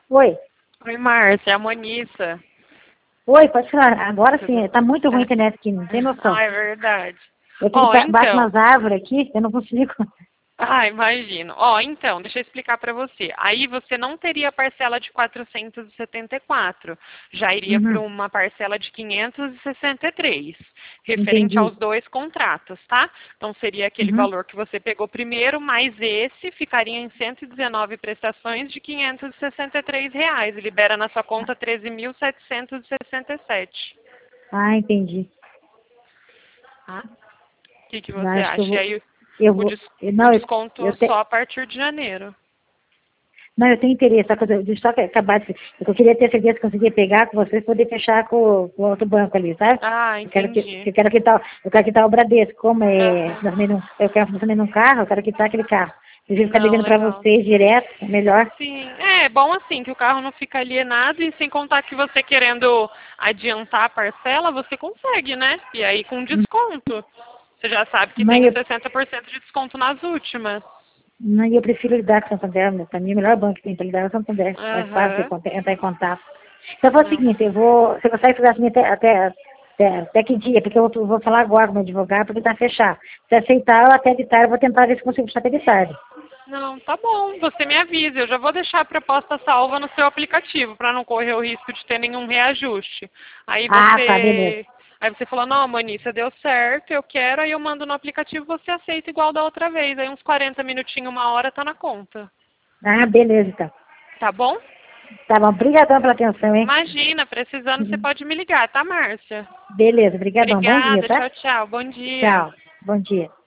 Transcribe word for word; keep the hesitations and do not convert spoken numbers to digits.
Oi. Oi, Márcia, é a Monissa. Oi, pode falar. Agora sim, Tudo... tá muito ruim a É. internet aqui, não tem noção. Ah, é verdade. Eu tenho Ó, que baixo então... umas árvores aqui, eu não consigo. Ah, imagino. Ó, então, deixa eu explicar para você. Aí você não teria a parcela de quatrocentos e setenta e quatro, já iria para Uhum, uma parcela de quinhentos e sessenta e três, referente entendi. aos dois contratos, tá? Então seria aquele Uhum. valor que você pegou primeiro, mais esse, ficaria em cento e dezenove prestações de quinhentos e sessenta e três reais, e libera na sua conta treze mil setecentos e sessenta e sete. Ah, entendi. Tá? O que, que Eu você acho que eu acha? E vou. aí Eu o, vou. des- eu- o não, eu, desconto eu, te, só a partir de janeiro. não, eu tenho interesse, só que eu, deixa eu só acabar de, eu queria ter certeza que conseguia pegar com vocês e poder fechar com, com o outro banco ali, sabe? Ah, Eu quero que entendi. eu quero quitar, eu quero quitar o Bradesco, como é, Aham. nós também não, eu quero também num carro, eu quero quitar aquele carro. Eu vou ficar Não, devendo para legal. vocês direto, é melhor. Sim, é bom assim, que o carro não fica alienado e sem contar que você querendo adiantar a parcela, você consegue, né? E aí com desconto. Você já sabe que Não, tem os eu, sessenta por cento de desconto nas últimas. não, eu prefiro lidar com o Santander, para mim o melhor banco que tem para lidar é o Santander, mais fácil de Aham. conta- entrar em contato. Então foi o Não. seguinte, eu vou, você consegue fazer assim até, até, até, até que dia? Porque eu vou, vou falar agora com o meu advogado, porque está fechado. Se aceitar, eu até de tarde, eu vou tentar ver se consigo fechar até de tarde. Não, tá bom, você me avisa. Eu já vou deixar a proposta salva no seu aplicativo para não correr o risco de ter nenhum reajuste. Aí Ah, tá, beleza. você, aí você fala, não, Manissa, deu certo, eu quero, aí eu mando no aplicativo, você aceita igual da outra vez. Aí uns quarenta minutinhos, uma hora tá na conta. Ah, beleza, então. Tá bom? Tá bom, obrigadão pela atenção, hein? Imagina, precisando você Uhum. pode me ligar, tá, Márcia? Beleza, obrigadão. Bom dia, Obrigada, tá? tchau, tchau. Bom dia. Tchau. Bom dia.